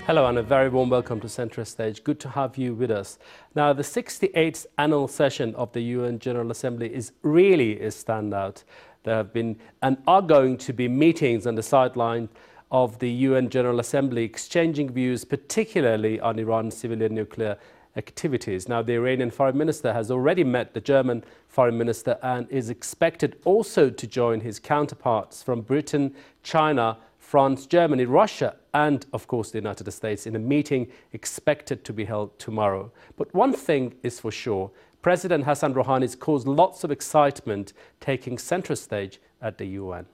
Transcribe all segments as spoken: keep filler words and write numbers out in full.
Hello and a very warm welcome to Center Stage. Good to have you with us. Now, the sixty-eighth annual session of the U N General Assembly is really a standout. There have been and are going to be meetings on the sideline of the U N General Assembly exchanging views, particularly on Iran's civilian nuclear activities. Now, the Iranian Foreign Minister has already met the German Foreign Minister and is expected also to join his counterparts from Britain, China, France, Germany, Russia, and of course the United States in a meeting expected to be held tomorrow. But one thing is for sure, President Hassan Rouhani has caused lots of excitement taking center stage at the U N.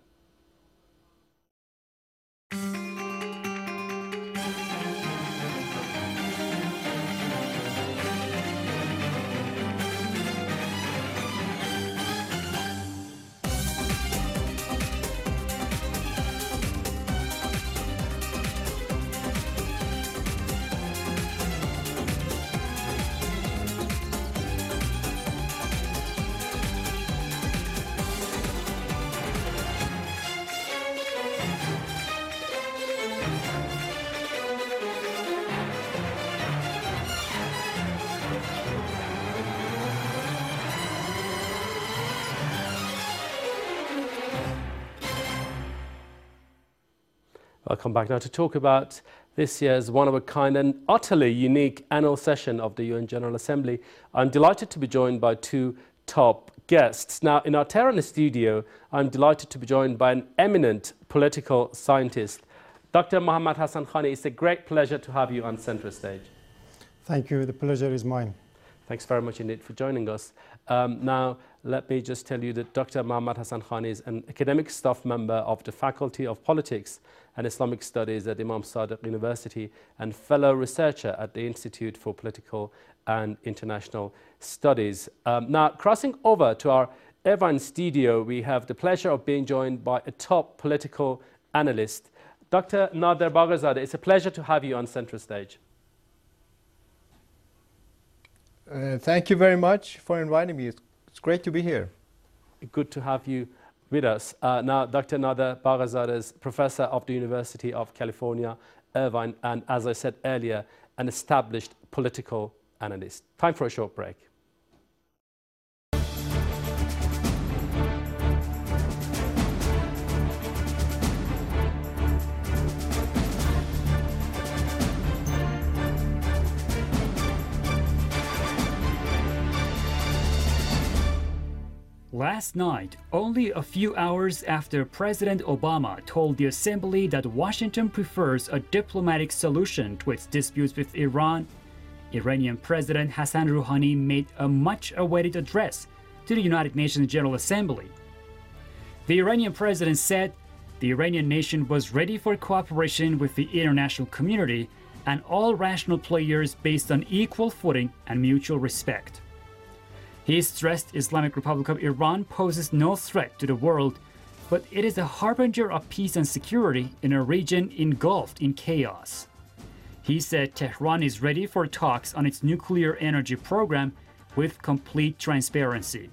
Welcome back now to talk about this year's one-of-a-kind and utterly unique annual session of the U N General Assembly. I'm delighted to be joined by two top guests. Now, in our Tehran studio, I'm delighted to be joined by an eminent political scientist. Doctor Mohammad Hassan Khani, it's a great pleasure to have you on Center Stage. Thank you. The pleasure is mine. Thanks very much indeed for joining us. Um, now, let me just tell you that Doctor Mohammad Hassan Khani is an academic staff member of the Faculty of Politics and Islamic Studies at Imam Sadiq University and fellow researcher at the Institute for Political and International Studies. Um, now, crossing over to our Irvine studio, we have the pleasure of being joined by a top political analyst, Doctor Nader Bagherzadeh. It's a pleasure to have you on Center Stage. Uh, thank you very much for inviting me. It's, it's great to be here. Good to have you with us. Uh, now, Doctor Nader Bagherzadeh is professor of the University of California, Irvine, and as I said earlier, an established political analyst. Time for a short break. Last night, only a few hours after President Obama told the Assembly that Washington prefers a diplomatic solution to its disputes with Iran, Iranian President Hassan Rouhani made a much-awaited address to the United Nations General Assembly. The Iranian president said the Iranian nation was ready for cooperation with the international community and all rational players based on equal footing and mutual respect. He stressed Islamic Republic of Iran poses no threat to the world, but it is a harbinger of peace and security in a region engulfed in chaos. He said Tehran is ready for talks on its nuclear energy program with complete transparency.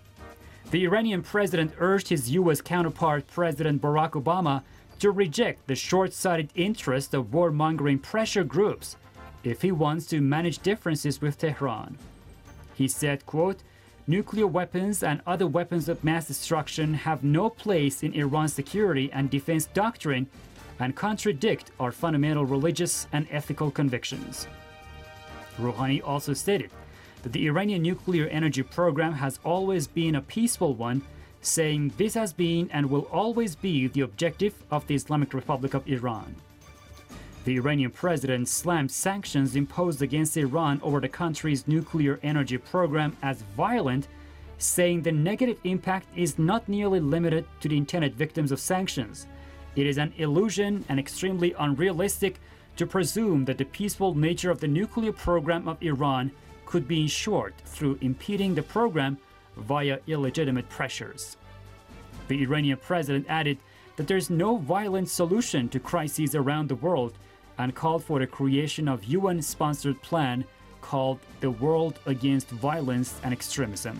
The Iranian president urged his U S counterpart, President Barack Obama, to reject the short-sighted interest of warmongering pressure groups if he wants to manage differences with Tehran. He said, quote, "Nuclear weapons and other weapons of mass destruction have no place in Iran's security and defense doctrine and contradict our fundamental religious and ethical convictions." Rouhani also stated that the Iranian nuclear energy program has always been a peaceful one, saying this has been and will always be the objective of the Islamic Republic of Iran. The Iranian president slammed sanctions imposed against Iran over the country's nuclear energy program as violent, saying the negative impact is not nearly limited to the intended victims of sanctions. It is an illusion and extremely unrealistic to presume that the peaceful nature of the nuclear program of Iran could be ensured through impeding the program via illegitimate pressures. The Iranian president added that there is no violent solution to crises around the world and called for the creation of U N-sponsored plan called the World Against Violence and Extremism.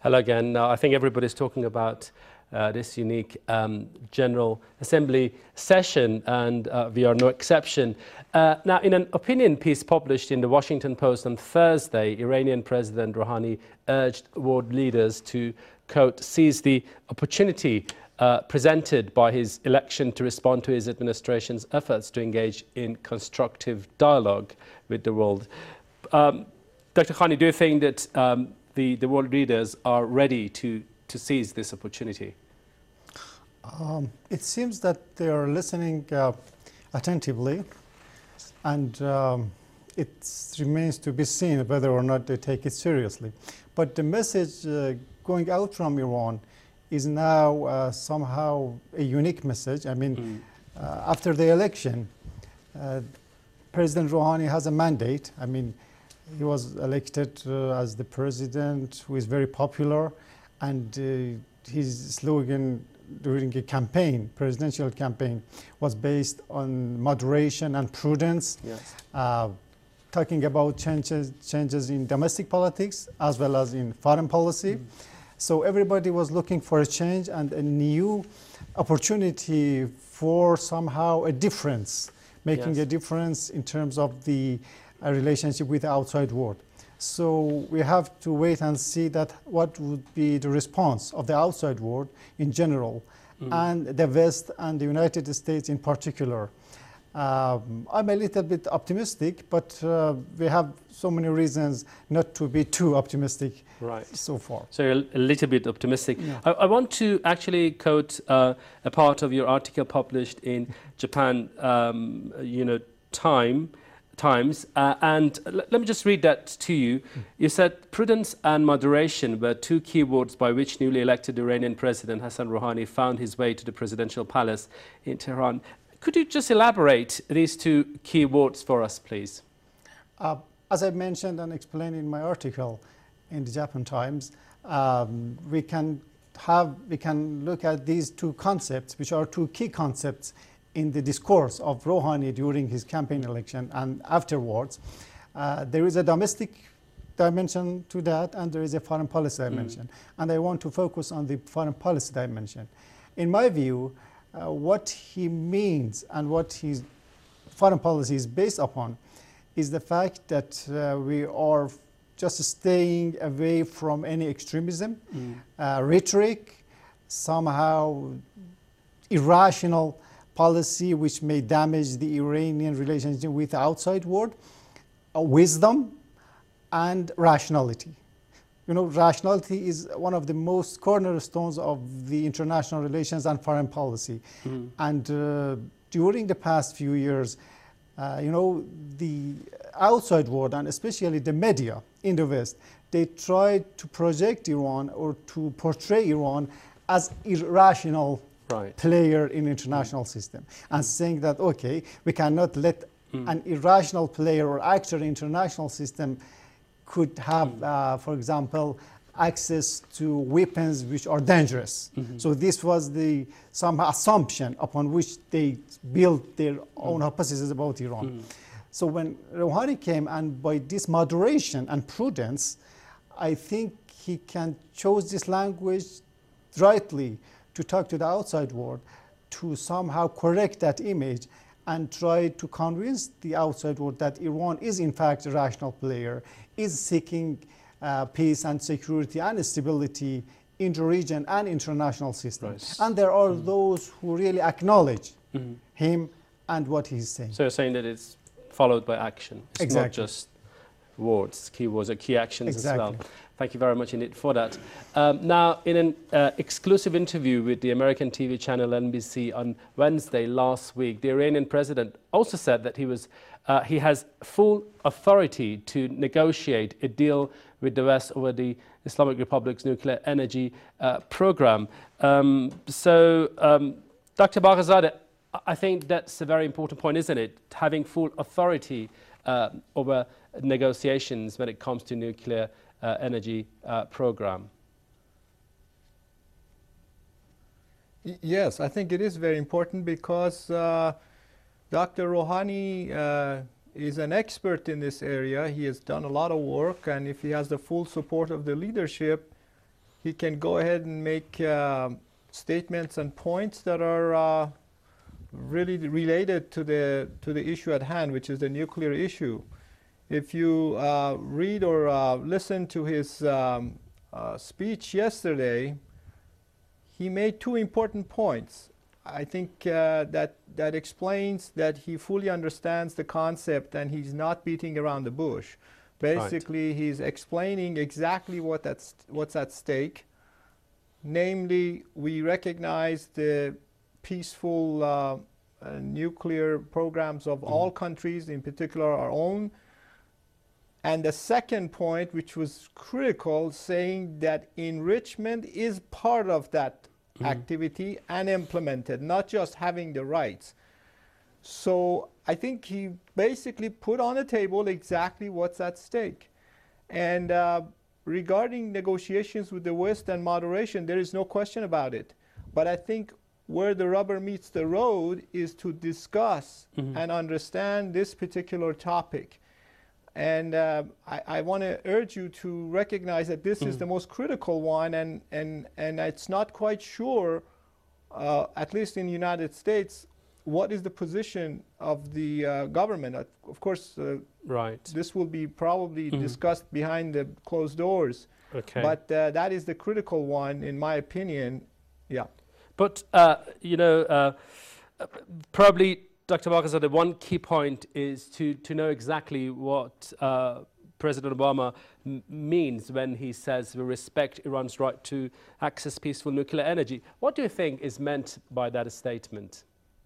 Hello again. Now, I think everybody's talking about uh, this unique um, General Assembly session, and uh, we are no exception. Uh, now, in an opinion piece published in the Washington Post on Thursday, Iranian President Rouhani urged world leaders to, quote, seize the opportunity uh, presented by his election to respond to his administration's efforts to engage in constructive dialogue with the world. Um, Doctor Khani, do you think that um, the, the world leaders are ready to, to seize this opportunity? Um, it seems that they are listening uh, attentively, and um, it remains to be seen whether or not they take it seriously. But the message uh, going out from Iran is now uh, somehow a unique message. I mean, mm. uh, after the election, uh, President Rouhani has a mandate. I mean, he was elected uh, as the president who is very popular, and uh, his slogan during a campaign, presidential campaign, was based on moderation and prudence, yes. uh, talking about changes, changes in domestic politics as well as in foreign policy. Mm. So everybody was looking for a change and a new opportunity for somehow a difference, making yes. a difference in terms of the uh, relationship with the outside world. So we have to wait and see that what would be the response of the outside world in general, mm. and the West and the United States in particular. Um, I'm a little bit optimistic, but uh, we have so many reasons not to be too optimistic right. so far. So you're a little bit optimistic. Yeah. I, I want to actually quote uh, a part of your article published in Japan, um, you know, Time. Times, uh, and let me just read that to you. You said prudence and moderation were two key words by which newly elected Iranian President Hassan Rouhani found his way to the presidential palace in Tehran. Could you just elaborate these two key words for us, please? Uh, as I mentioned and explained in my article in the Japan Times, um, we can have we can look at these two concepts, which are two key concepts in the discourse of Rouhani during his campaign election and afterwards. Uh, there is a domestic dimension to that, and there is a foreign policy dimension. Mm. And I want to focus on the foreign policy dimension. In my view, uh, what he means and what his foreign policy is based upon is the fact that uh, we are just staying away from any extremism, mm. uh, rhetoric, somehow irrational policy which may damage the Iranian relationship with the outside world, uh, wisdom and rationality. You know, rationality is one of the most cornerstones of the international relations and foreign policy. Mm-hmm. And uh, during the past few years, uh, you know, the outside world and especially the media in the West, they tried to project Iran or to portray Iran as irrational Right. player in international mm. system, and mm. saying that, okay, we cannot let mm. an irrational player or actor in international system could have, mm. uh, for example, access to weapons which are dangerous. Mm-hmm. So this was the some assumption upon which they built their mm. own hypotheses about Iran. Mm. So when Rouhani came, and by this moderation and prudence, I think he can choose this language rightly to talk to the outside world, to somehow correct that image and try to convince the outside world that Iran is in fact a rational player, is seeking uh, peace and security and stability in the region and international system. Right. And there are mm. those who really acknowledge mm. him and what he's saying. So you're saying that it's followed by action. It's exactly. not just words, key words or key actions exactly. as well. Thank you very much indeed for that. Um, now, in an uh, exclusive interview with the American T V channel N B C on Wednesday last week, the Iranian president also said that he was uh, he has full authority to negotiate a deal with the West over the Islamic Republic's nuclear energy uh, program. Um, so, um, Doctor Baghazadeh, I think that's a very important point, isn't it? Having full authority uh, over negotiations when it comes to nuclear Uh, energy uh, program. Yes, I think it is very important because uh, Doctor Rouhani uh, is an expert in this area. He has done a lot of work, and if he has the full support of the leadership, he can go ahead and make uh, statements and points that are uh, really related to the to the issue at hand, which is the nuclear issue. If you uh, read or uh, listen to his um, uh, speech yesterday, he made two important points. I think uh, that that explains that he fully understands the concept and he's not beating around the bush. Basically, right. He's explaining exactly what that's what's at stake. Namely, we recognize the peaceful uh, uh, nuclear programs of mm-hmm. all countries, in particular our own. And the second point, which was critical, saying that enrichment is part of that mm-hmm. activity and implemented, not just having the rights. So I think he basically put on the table exactly what's at stake. And uh, regarding negotiations with the West and moderation, there is no question about it. But I think where the rubber meets the road is to discuss mm-hmm. and understand this particular topic. And uh, I, I want to urge you to recognize that this mm. is the most critical one, and, and, and it's not quite sure, uh, at least in the United States, what is the position of the uh, government. Uh, of course, uh, right. this will be probably mm. discussed behind the closed doors. Okay. But uh, that is the critical one, in my opinion. Yeah. But, uh, you know, uh, probably Doctor Barkhza, the one key point is to, to know exactly what uh, President Obama m means when he says we respect Iran's right to access peaceful nuclear energy. What do you think is meant by that statement?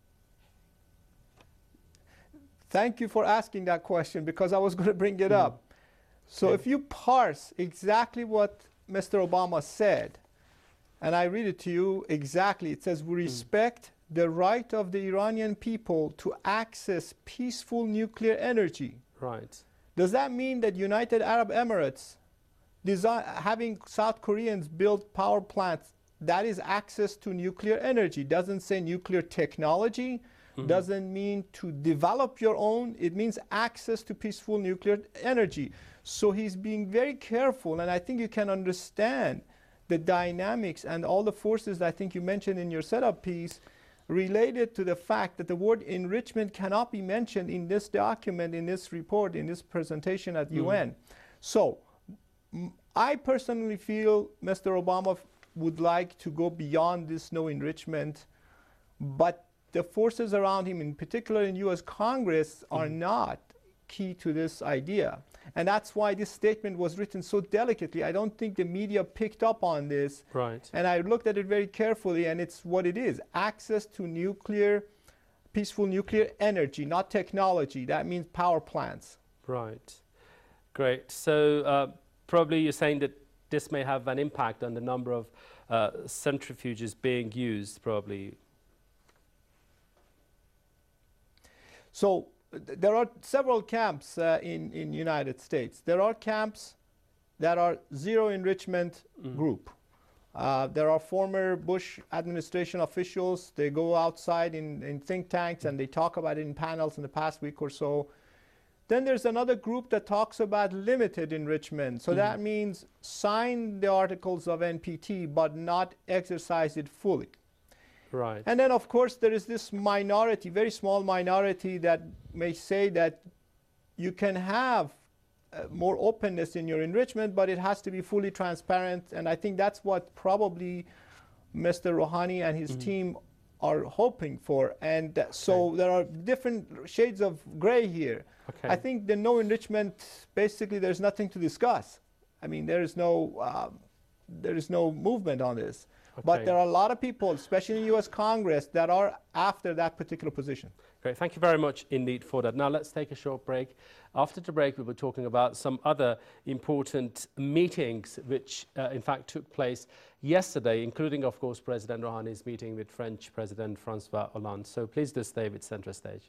Thank you for asking that question, because I was going to bring it mm. up. So okay. if you parse exactly what Mister Obama said, and I read it to you exactly, it says, we respect mm. the right of the Iranian people to access peaceful nuclear energy. Right. Does that mean that United Arab Emirates, design, having South Koreans build power plants, that is access to nuclear energy? Doesn't say nuclear technology, mm-hmm. doesn't mean to develop your own, it means access to peaceful nuclear energy. So he's being very careful, and I think you can understand the dynamics and all the forces that I think you mentioned in your setup piece related to the fact that the word enrichment cannot be mentioned in this document, in this report, in this presentation at mm. U N. So m I personally feel Mister Obama would like to go beyond this no enrichment, but the forces around him, in particular in U S Congress, mm. are not key to this idea. And that's why this statement was written so delicately. I don't think the media picked up on this. Right. And I looked at it very carefully, and it's what it is. Access to nuclear, peaceful nuclear energy, not technology. That means power plants. Right. Great. So uh, probably you're saying that this may have an impact on the number of uh, centrifuges being used, probably. So there are several camps uh, in in United States. There are camps that are zero enrichment mm. group. Uh, there are former Bush administration officials. They go outside in, in think tanks mm. and they talk about it in panels in the past week or so. Then there's another group that talks about limited enrichment. So mm. that means sign the articles of N P T but not exercise it fully. Right. And then, of course, there is this minority, very small minority, that may say that you can have uh, more openness in your enrichment, but it has to be fully transparent. And I think that's what probably Mister Rouhani and his mm-hmm. team are hoping for. And uh, okay. so there are different shades of gray here. Okay. I think the no enrichment, basically, there's nothing to discuss. I mean, there is no, uh, there is no movement on this. Okay. But there are a lot of people, especially in U S Congress, that are after that particular position. Great. Thank you very much indeed for that. Now let's take a short break. After the break, we'll be talking about some other important meetings which, uh, in fact, took place yesterday, including, of course, President Rouhani's meeting with French President Francois Hollande. So please do stay with Center Stage.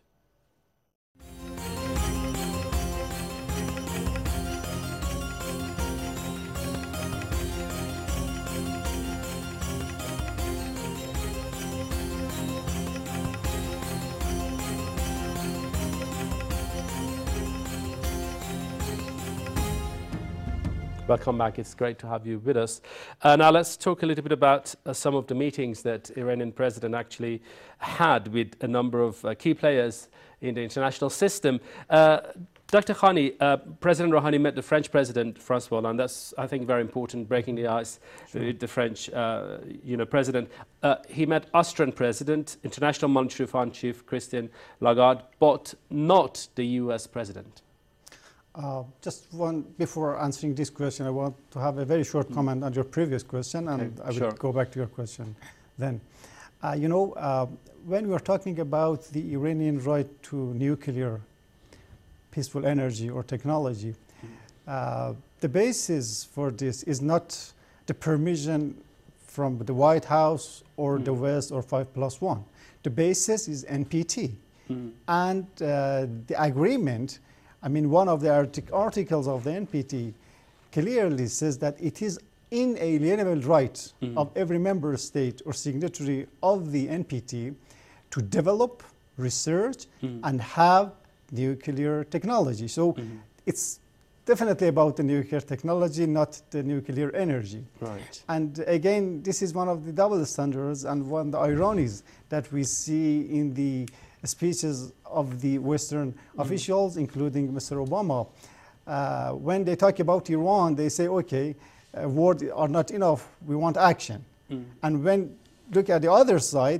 Welcome back. It's great to have you with us. Uh, now let's talk a little bit about uh, some of the meetings that Iranian president actually had with a number of uh, key players in the international system. Uh, Doctor Khani, uh, President Rouhani met the French president, Francois Hollande. That's, I think, very important, breaking the ice sure. with the French uh, you know, president. Uh, he met Austrian president, International Monetary Fund chief Christine Lagarde, but not the U S president. Uh, just one, before answering this question, I want to have a very short comment on your previous question, and okay, I will sure. go back to your question then. Uh, you know, uh, when we are talking about the Iranian right to nuclear peaceful energy or technology, uh, the basis for this is not the permission from the White House or mm. the West or five plus one. The basis is N P T. Mm. And uh, the agreement, I mean, one of the artic articles of the N P T clearly says that it is inalienable right mm. of every member state or signatory of the N P T to develop, research, mm. and have nuclear technology. So mm. it's definitely about the nuclear technology, not the nuclear energy. Right. And again, this is one of the double standards and one of the ironies that we see in the speeches of the Western mm. officials, including Mister Obama. Uh, when they talk about Iran, they say, okay, uh, words are not enough, we want action. Mm. And when look at the other side,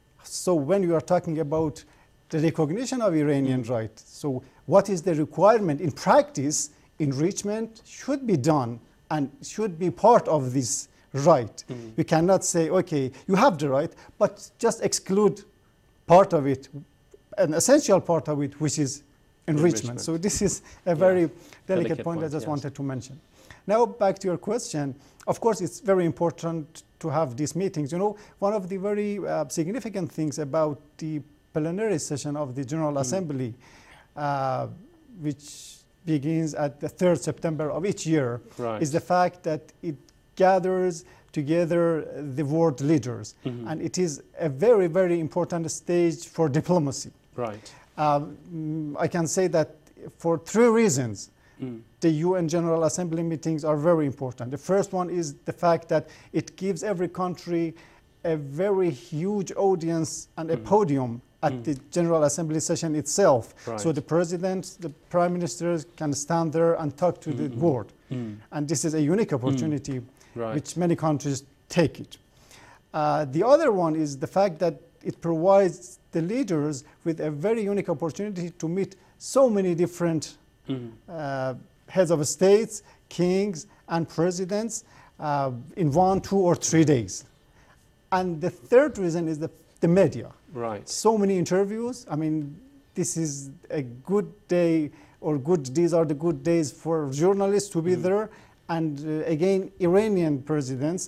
so when you are talking about the recognition of Iranian mm. right, so what is the requirement in practice? Enrichment should be done and should be part of this right. Mm. We cannot say, okay, you have the right, but just exclude part of it, an essential part of it, which is enrichment. enrichment. So this is a very yeah. delicate, delicate point, point I just yes. wanted to mention. Now back to your question. Of course, it's very important to have these meetings. You know, one of the very uh, significant things about the plenary session of the General mm. Assembly, uh, which begins at the third of September of each year, right. is the fact that it gathers together the world leaders. Mm-hmm. And it is a very, very important stage for diplomacy. Right. Um, I can say that for three reasons, mm. the U N General Assembly meetings are very important. The first one is the fact that it gives every country a very huge audience and a mm. podium at mm. the General Assembly session itself. Right. So the president, the prime ministers can stand there and talk to mm-hmm. the world. Mm. And this is a unique opportunity mm. right. which many countries take it. Uh, the other one is the fact that it provides the leaders with a very unique opportunity to meet so many different mm. uh, heads of states, kings, and presidents uh, in one, two, or three days. And the third reason is the, the media. Right. So many interviews. I mean, this is a good day, or good, these are the good days for journalists to be mm. there. And uh, again, Iranian presidents,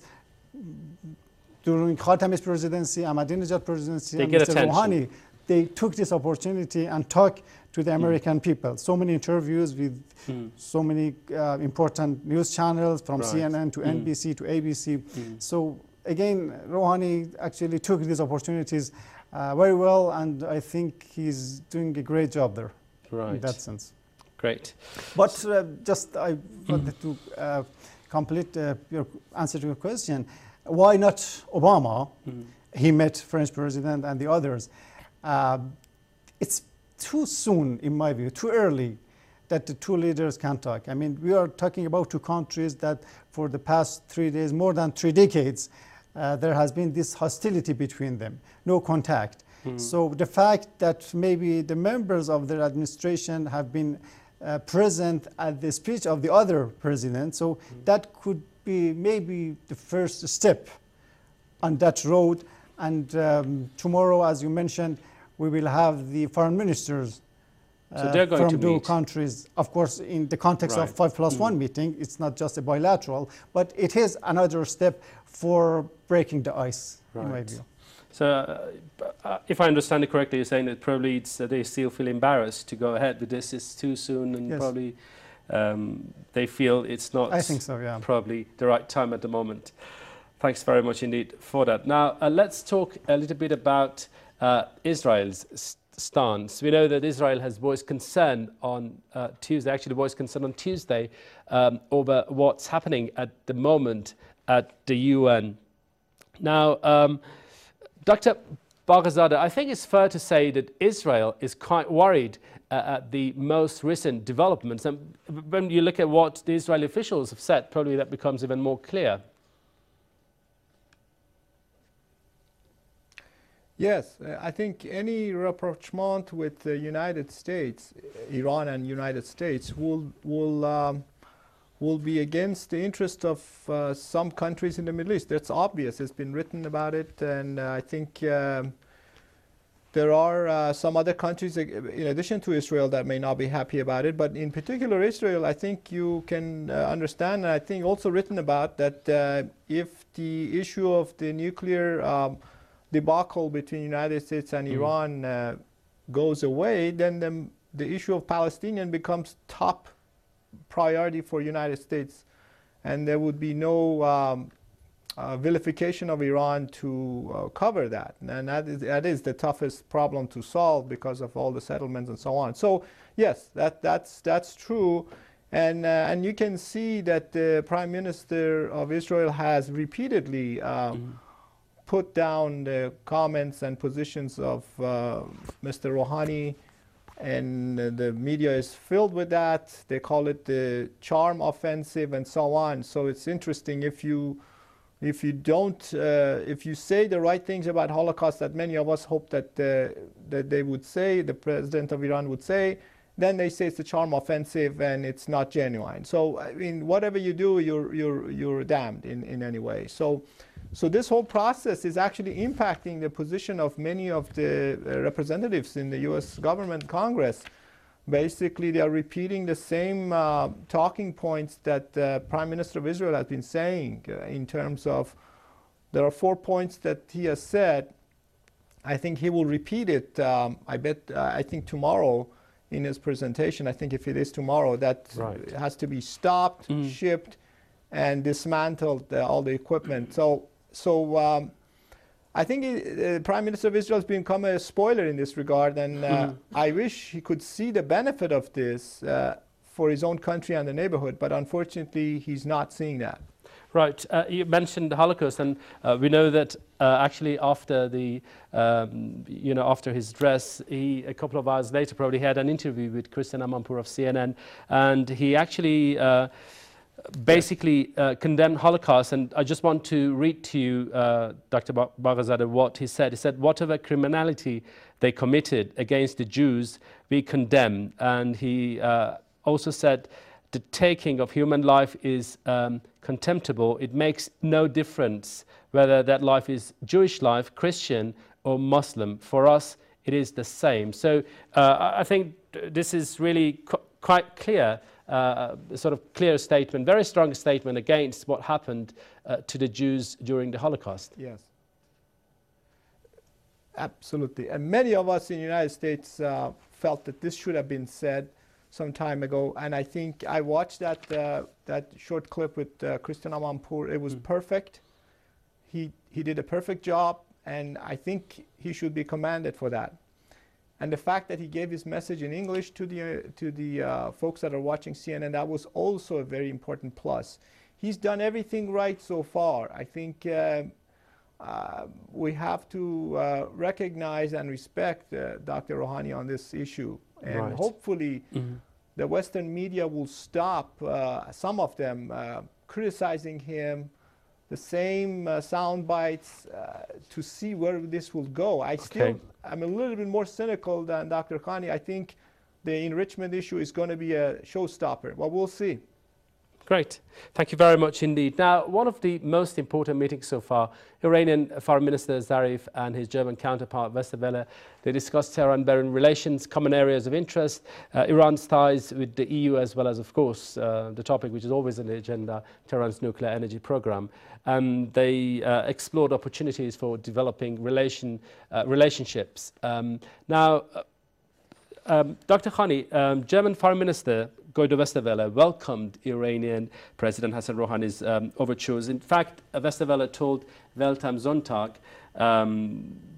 during Khatami's presidency, Ahmadinejad presidency, they and get Mister attention. Rouhani, they took this opportunity and talked to the American mm. people. So many interviews with mm. so many uh, important news channels, from right. C N N to mm. N B C to A B C. Mm. So again, Rouhani actually took these opportunities uh, very well, and I think he's doing a great job there right. in that sense. Great. But uh, just I wanted to uh, complete uh, your answer to your question. Why not Obama? Mm. He met French president and the others. Uh, it's too soon, in my view, too early that the two leaders can talk. I mean, we are talking about two countries that for the past three days, more than three decades, uh, there has been this hostility between them, no contact. Mm. So the fact that maybe the members of their administration have been uh, present at the speech of the other president, so mm. that could be maybe the first step on that road. And um, tomorrow, as you mentioned, we will have the foreign ministers so they're going from to two meet. countries. Of course, in the context right. of five plus mm. one meeting, it's not just a bilateral, but it is another step for breaking the ice, right. in my view. So, uh, uh, if I understand it correctly, you're saying that probably it's, uh, they still feel embarrassed to go ahead with this. It's too soon, and yes. probably um, they feel it's not I think so, yeah. probably the right time at the moment. Thanks very much indeed for that. Now, uh, let's talk a little bit about uh, Israel's stance. We know that Israel has voiced concern on uh, Tuesday, actually voiced concern on Tuesday um, over what's happening at the moment at the U N. Now, um, Doctor Bagherzadeh, I think it's fair to say that Israel is quite worried uh, at the most recent developments. And when you look at what the Israeli officials have said, probably that becomes even more clear. Yes, uh, I think any rapprochement with the United States, Iran and United States, will will um, will be against the interest of uh, some countries in the Middle East. That's obvious. It's been written about it, and uh, I think um, there are uh, some other countries, in addition to Israel, that may not be happy about it. But in particular, Israel, I think you can uh, understand, and I think also written about, that uh, if the issue of the nuclear um, debacle between the United States and mm. Iran uh, goes away, then the, the issue of Palestinian becomes top priority for United States, and there would be no um, uh, vilification of Iran to uh, cover that, and that is, that is the toughest problem to solve because of all the settlements and so on. So yes, that that's that's true, and uh, and you can see that the Prime Minister of Israel has repeatedly uh, mm. put down the comments and positions of uh, Mister Rouhani, and uh, the media is filled with that. They call it the charm offensive and so on. So it's interesting, if you if you don't uh, if you say the right things about Holocaust that many of us hope that uh, that they would say, the president of Iran would say, then they say it's a charm offensive and it's not genuine. So I mean, whatever you do, you're you're you're damned in in any way. So. So this whole process is actually impacting the position of many of the uh, representatives in the U S government, Congress. Basically, they are repeating the same uh, talking points that the uh, Prime Minister of Israel has been saying uh, in terms of, there are four points that he has said. I think he will repeat it, um, I bet, uh, I think tomorrow in his presentation. I think if it is tomorrow, that right. has to be stopped, mm. shipped, and dismantled, uh, all the equipment. So. So um, I think the uh, Prime Minister of Israel has become a spoiler in this regard, and uh, mm-hmm. I wish he could see the benefit of this uh, for his own country and the neighborhood, but unfortunately he's not seeing that. Right. Uh, you mentioned the Holocaust, and uh, we know that uh, actually after the, um, you know, after his address, he a couple of hours later probably had an interview with Christiane Amanpour of C N N, and he actually Uh, basically uh, condemned Holocaust, and I just want to read to you, uh, Doctor Bagherzadeh, what he said. He said, whatever criminality they committed against the Jews, we condemn. And he uh, also said, the taking of human life is um, contemptible. It makes no difference whether that life is Jewish life, Christian, or Muslim. For us, it is the same. So uh, I think this is really qu quite clear. Uh, a sort of clear statement, very strong statement against what happened uh, to the Jews during the Holocaust. Yes, absolutely. And many of us in the United States uh, felt that this should have been said some time ago. And I think I watched that uh, that short clip with uh, Christiane Amanpour. It was mm. perfect. He he did a perfect job, and I think he should be commended for that. And the fact that he gave his message in English to the, uh, to the uh, folks that are watching C N N, that was also a very important plus. He's done everything right so far. I think uh, uh, we have to uh, recognize and respect uh, Doctor Rouhani on this issue. And right. hopefully mm-hmm. the Western media will stop, uh, some of them, uh, criticizing him, the same uh, sound bites uh, to see where this will go. I okay. still, I'm a little bit more cynical than Doctor Khani. I think the enrichment issue is going to be a showstopper, but we'll see. Great. Thank you very much indeed. Now, one of the most important meetings so far, Iranian Foreign Minister Zarif and his German counterpart Westerwelle, they discussed Tehran-Bahrain relations, common areas of interest, uh, Iran's ties with the E U, as well as, of course, uh, the topic which is always on the agenda, Tehran's nuclear energy program. Um, they uh, explored opportunities for developing relation, uh, relationships. Um, now, uh, um, Doctor Khani, um, German Foreign Minister Guido Westerwelle welcomed Iranian President Hassan Rouhani's um, overtures. In fact, Westerwelle told Welt am Sonntag um,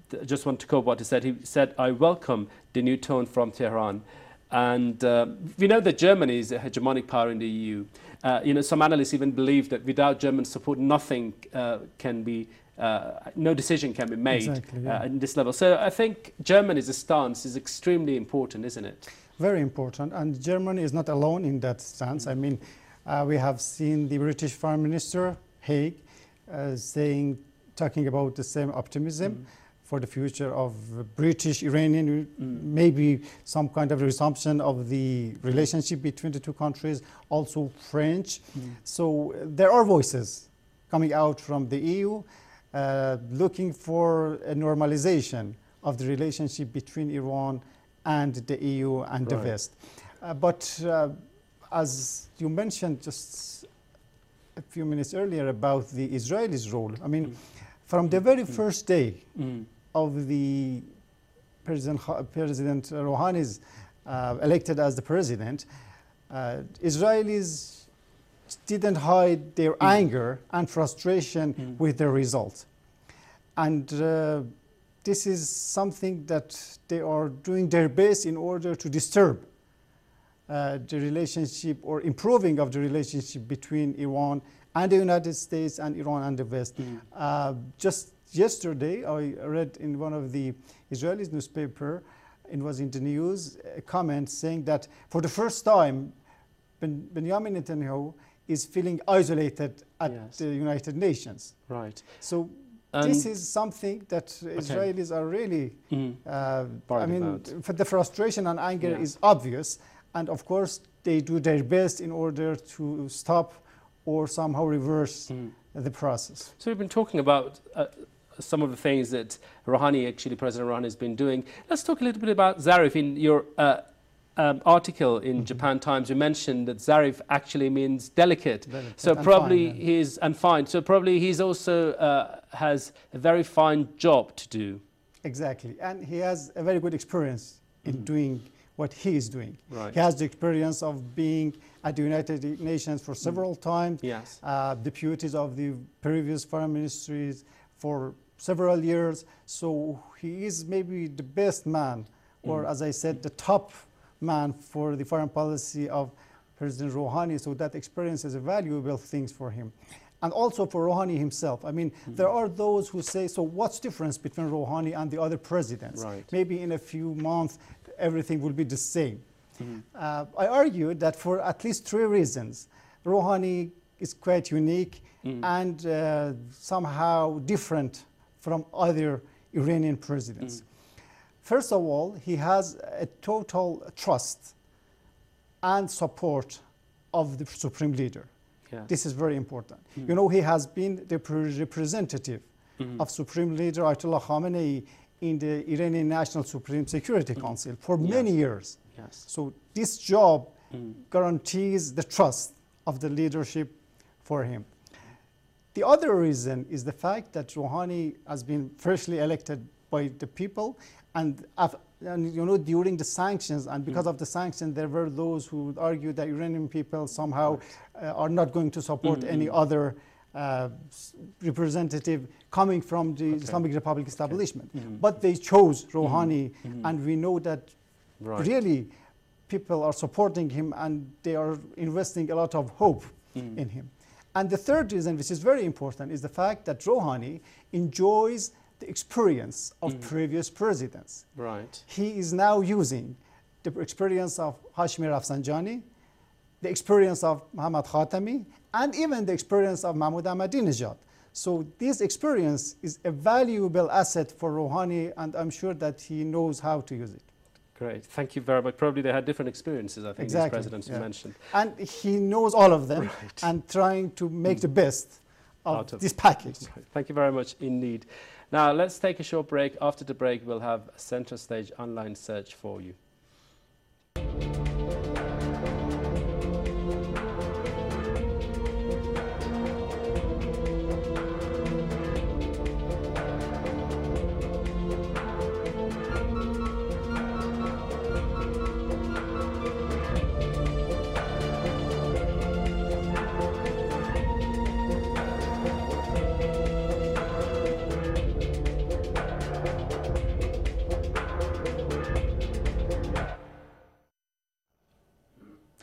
just want to quote what he said. He said, "I welcome the new tone from Tehran." And uh, we know that Germany is a hegemonic power in the E U. Uh, you know, some analysts even believe that without German support, nothing uh, can be, uh, no decision can be made Exactly, yeah. uh, in this level. So I think Germany's stance is extremely important, isn't it? Very important, and Germany is not alone in that stance. I mean, uh, we have seen the British Foreign Minister, Haig, uh, saying, talking about the same optimism mm. for the future of British-Iranian, mm. maybe some kind of resumption of the relationship between the two countries, also French. Mm. So there are voices coming out from the E U uh, looking for a normalization of the relationship between Iran and the E U and right. the West. Uh, but uh, as you mentioned just a few minutes earlier about the Israelis' role, I mean, mm. from the very mm. first day mm. of the President, President Rouhani's uh, elected as the president, uh, Israelis didn't hide their mm. anger and frustration mm. with the result. And uh, this is something that they are doing their best in order to disturb uh, the relationship or improving of the relationship between Iran and the United States and Iran and the West. Mm. Uh, just yesterday, I read in one of the Israeli newspaper, it was in the news, a comment saying that for the first time, ben Benjamin Netanyahu is feeling isolated at yes. the United Nations. Right. So and this is something that Israelis okay. are really, mm. uh, I mean, about. for the frustration and anger yeah. is obvious. And of course, they do their best in order to stop or somehow reverse mm. the process. So we've been talking about uh, some of the things that Rouhani, actually President Rouhani, has been doing. Let's talk a little bit about Zarif. In your uh, um, article in mm-hmm. Japan Times, you mentioned that Zarif actually means delicate. delicate so probably fine, yeah. he's and fine. So probably he's also uh, has a very fine job to do. Exactly, and he has a very good experience in mm-hmm. doing what he is doing. Right. He has the experience of being at the United Nations for several mm. times, yes. uh, deputies of the previous foreign ministries for several years. So he is maybe the best man, mm. or as I said, the top man for the foreign policy of President Rouhani. So that experience is a valuable thing for him. And also for Rouhani himself. I mean, mm-hmm. there are those who say, so what's the difference between Rouhani and the other presidents? Right. Maybe in a few months, everything will be the same. Mm-hmm. uh, I argue that for at least three reasons, Rouhani is quite unique mm. and uh, somehow different from other Iranian presidents. Mm. First of all, he has a total trust and support of the supreme leader. Yes. This is very important. Mm. You know, he has been the representative mm. of Supreme Leader Ayatollah Khamenei in the Iranian National Supreme Security mm. Council for yes. many years. Yes. So this job mm. guarantees the trust of the leadership for him. The other reason is the fact that Rouhani has been freshly elected by the people, and, and you know, during the sanctions, and because mm. of the sanctions, there were those who would argue that Iranian people somehow uh, are not going to support mm-hmm. any other uh, representative coming from the okay. Islamic Republic establishment. Okay. Mm-hmm. But they chose Rouhani, mm-hmm. and we know that right. really people are supporting him and they are investing a lot of hope mm. in him. And the third reason, which is very important, is the fact that Rouhani enjoys the experience of mm. previous presidents. Right. He is now using the experience of Hashemi Rafsanjani, the experience of Muhammad Khatami, and even the experience of Mahmoud Ahmadinejad. So this experience is a valuable asset for Rouhani, and I'm sure that he knows how to use it. Great, thank you very much. Probably they had different experiences, I think, exactly. these presidents yeah. you mentioned. And he knows all of them right. and trying to make mm. the best of, Out of this package. Right. Thank you very much indeed. Now let's take a short break. After the break, we'll have a Center Stage online search for you.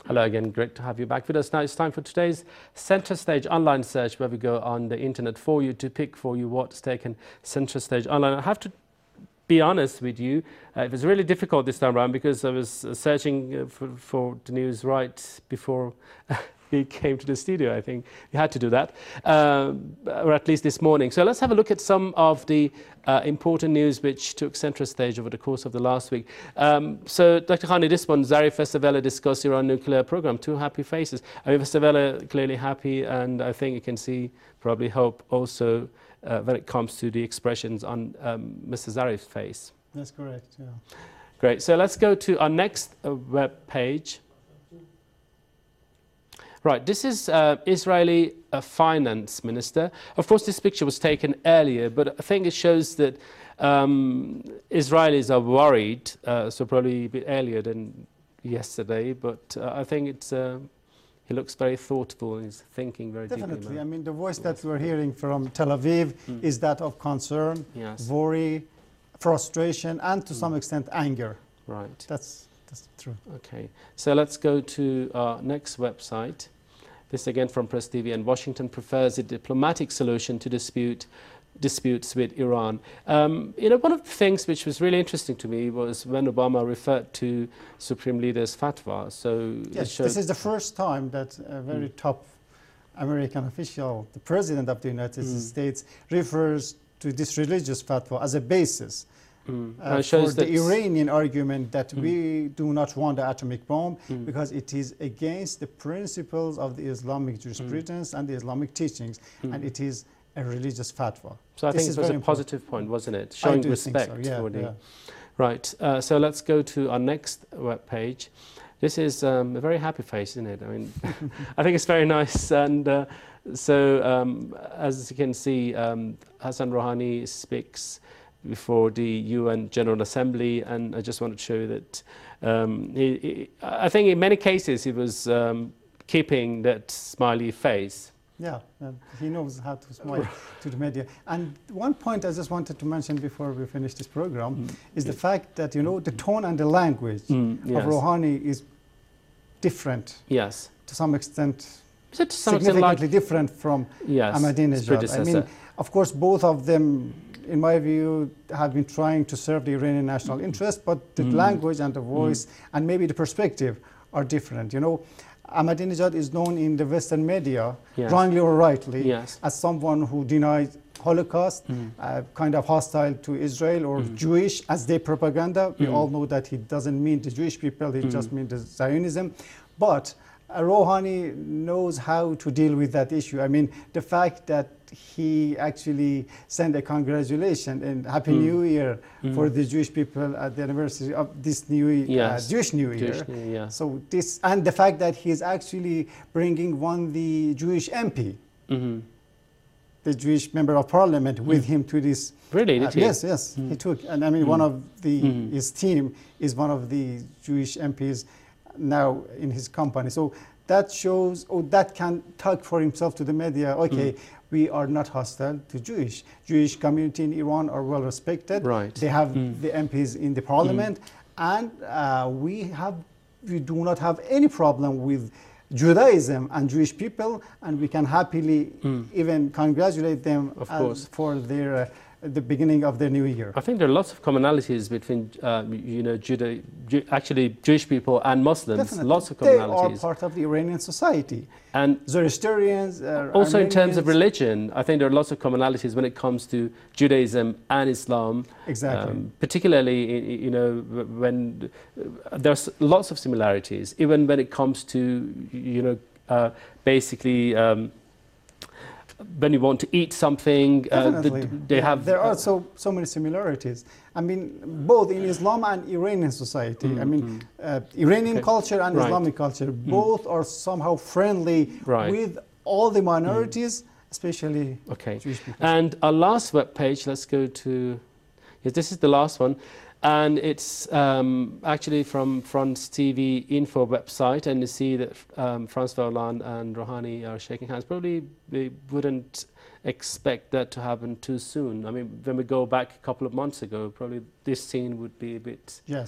Hello again, great to have you back with us. Now it's time for today's Center Stage online search, where we go on the internet for you to pick for you what's taken Center Stage online. I have to be honest with you, uh, it was really difficult this time around because I was uh, searching uh, for, for the news right before he came to the studio. I think you had to do that, uh, or at least this morning. So let's have a look at some of the uh, important news which took center stage over the course of the last week. Um, so, Doctor Khani, this one, Zarif Vestavella discussed Iran nuclear program. Two happy faces. I mean, Vestavella clearly happy, and I think you can see probably hope also uh, when it comes to the expressions on um, Mister Zarif's face. That's correct, yeah. Great. So let's go to our next uh, web page. Right, this is uh, Israeli uh, finance minister. Of course, this picture was taken earlier, but I think it shows that um, Israelis are worried, uh, so probably a bit earlier than yesterday, but uh, I think it's, uh, he looks very thoughtful and he's thinking very Definitely. deeply. I mean, the voice that we're hearing from Tel Aviv mm. is that of concern, yes. worry, frustration, and to mm. some extent anger. Right. That's, that's true. Okay, so let's go to our next website. This again from Press T V, and Washington prefers a diplomatic solution to dispute disputes with Iran. Um, you know, one of the things which was really interesting to me was when Obama referred to Supreme Leader's fatwa. So yes, this is the first time that a very mm. top American official, the President of the United mm. States, refers to this religious fatwa as a basis Mm. Uh, for the Iranian argument that mm. we do not want the atomic bomb mm. because it is against the principles of the Islamic jurisprudence mm. and the Islamic teachings, mm. and it is a religious fatwa. So I this think it was a positive important. point, wasn't it? Showing respect so. yeah, for the... Yeah. Right, uh, so let's go to our next web page. This is um, a very happy face, isn't it? I mean, I think it's very nice. And uh, so, um, as you can see, um, Hassan Rouhani speaks before the U N General Assembly, and I just wanted to show you that um, he, he, I think in many cases he was um, keeping that smiley face. Yeah, uh, he knows how to smile to the media. And one point I just wanted to mention before we finish this program mm. is the fact that, you know, the tone and the language mm, yes. of Rouhani is different. Yes. To some extent, is it to some significantly extent like, different from yes, Ahmadinejad. I mean, of course, both of them, in my view, have been trying to serve the Iranian national interest, but the mm. language and the voice mm. and maybe the perspective are different. You know, Ahmadinejad is known in the Western media, yes. wrongly or rightly, yes. as someone who denied Holocaust, mm. uh, kind of hostile to Israel or mm. Jewish as their propaganda. We mm. all know that he doesn't mean the Jewish people, he mm. just means the Zionism. But uh, Rouhani knows how to deal with that issue. I mean, the fact that he actually sent a congratulation and Happy mm. New Year mm. for the Jewish people at the anniversary of this new yes. uh, Jewish New Year. Jewish New Year. So this, and the fact that he is actually bringing one the Jewish M P, mm-hmm. the Jewish member of parliament, mm. with him to this. Really? Did uh, he? Yes, yes, mm. he took. And I mean, mm. one of the mm. his team is one of the Jewish M Ps now in his company. So that shows, or that can talk for himself to the media. Okay. Mm. We are not hostile to Jewish. Jewish community in Iran are well respected. Right. They have mm. the M Ps in the parliament, mm. and uh, we have, we do not have any problem with Judaism and Jewish people, and we can happily mm. even congratulate them of course. for their uh, the beginning of the new year. I think there are lots of commonalities between, uh, you know, Juda, Ju actually Jewish people and Muslims. Definitely. Lots of commonalities. They are part of the Iranian society. And Zoroastrians, uh, also Armenians. in terms of religion, I think there are lots of commonalities when it comes to Judaism and Islam. Exactly. Um, particularly, you know, when uh, there's lots of similarities, even when it comes to, you know, uh, basically. Um, when you want to eat something, uh, the, they yeah, have... There are so, so many similarities. I mean, both in Islam and Iranian society. Mm, I mean, mm. uh, Iranian okay. culture and right. Islamic culture, mm. both are somehow friendly right. with all the minorities, mm. especially okay. Jewish people. And our last web page, let's go to... Yes, this is the last one. And it's um, actually from France T V Info website, and you see that um, François Hollande and Rouhani are shaking hands. Probably we wouldn't expect that to happen too soon. I mean, when we go back a couple of months ago, probably this scene would be a bit yes,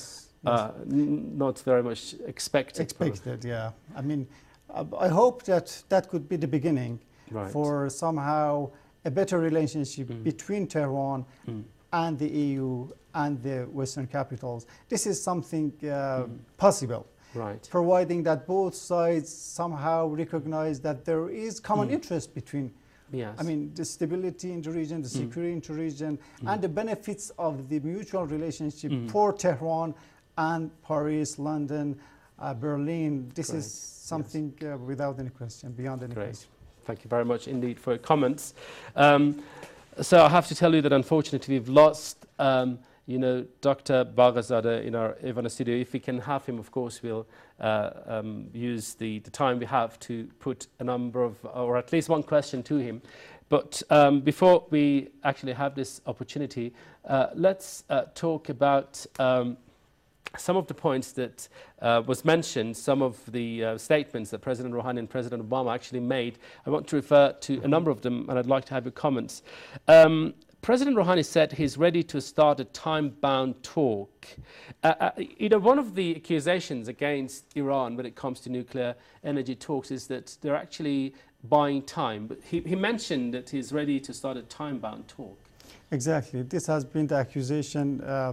uh, n- not very much expected. Expected, yeah. I mean, uh, I hope that that could be the beginning Right. for somehow a better relationship Mm. between Tehran Mm. and the E U and the Western capitals. This is something uh, Mm. possible, Right. providing that both sides somehow recognize that there is common Mm. interest between, Yes. I mean, the stability in the region, the Mm. security in the region, Mm. and the benefits of the mutual relationship Mm. for Tehran and Paris, London, uh, Berlin. This Great. is something uh, without any question, beyond any Great. question. Thank you very much indeed for your comments. Um, so I have to tell you that unfortunately we've lost, um, you know, Doctor Baghazadeh in our Ivana studio. If we can have him, of course, we'll uh, um, use the, the time we have to put a number of, or at least one question to him. But um, before we actually have this opportunity, uh, let's uh, talk about um, some of the points that uh, was mentioned, some of the uh, statements that President Rouhani and President Obama actually made. I want to refer to a number of them, and I'd like to have your comments. Um, President Rouhani said he's ready to start a time-bound talk. Uh, uh, you know, one of the accusations against Iran when it comes to nuclear energy talks is that they're actually buying time. But he, he mentioned that he's ready to start a time-bound talk. Exactly. This has been the accusation uh,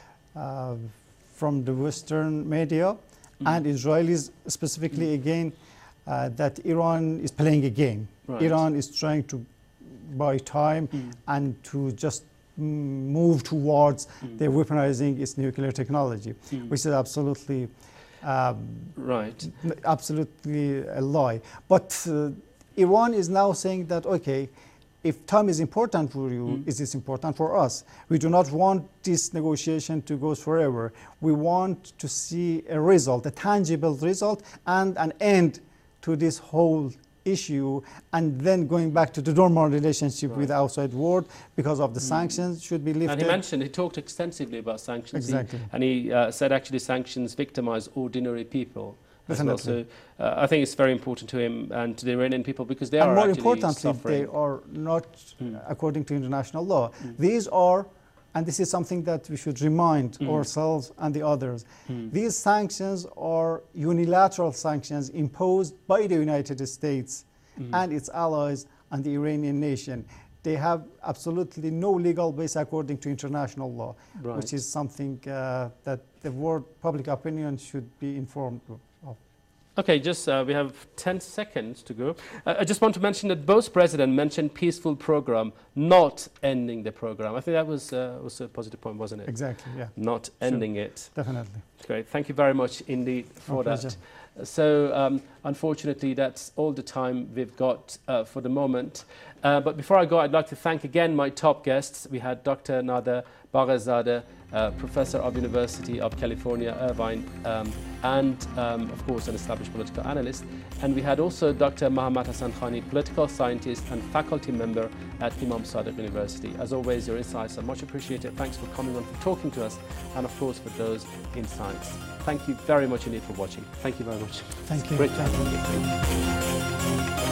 uh, from the Western media Mm. and Israelis specifically Mm. again uh, that Iran is playing a game. Right. Iran is trying to buy time Mm. and to just mm, move towards Mm. the weaponizing its nuclear technology, Mm. which is absolutely um, Right. n- absolutely a lie. But uh, Iran is now saying that, okay, if time is important for you, Mm. is this important for us? We do not want this negotiation to go forever. We want to see a result, a tangible result, and an end to this whole issue, and then going back to the normal relationship Right. with the outside world because of the Mm. sanctions should be lifted. And he mentioned, he talked extensively about sanctions. He- Exactly. and he uh, said actually sanctions victimize ordinary people. As well. Definitely. So uh, I think it's very important to him and to the Iranian people because they and are more actually importantly, suffering. they are not Mm. according to international law. Mm. These are, and this is something that we should remind Mm. ourselves and the others, Mm. these sanctions are unilateral sanctions imposed by the United States Mm. and its allies and the Iranian nation. They have absolutely no legal base according to international law, Right. which is something uh, that the world public opinion should be informed of. Okay, just uh, we have ten seconds to go. Uh, I just want to mention that both presidents mentioned peaceful program, not ending the program. I think that was uh, was a positive point, wasn't it? Exactly, yeah, Not ending it. definitely. Great. Thank you very much indeed for My that. pleasure. So, um, unfortunately, that's all the time we've got uh, for the moment. Uh, but before I go, I'd like to thank again my top guests. We had Doctor Nader Baghazadeh, uh, Professor of University of California, Irvine, um, and, um, of course, an established political analyst. And we had also Doctor Mohammad Hassan Khani, political scientist and faculty member at Imam Sadiq University. As always, your insights are much appreciated. Thanks for coming on, for talking to us, and, of course, for those insights. Thank you very much indeed for watching. Thank you very much. Thank you. Great Thank time. you.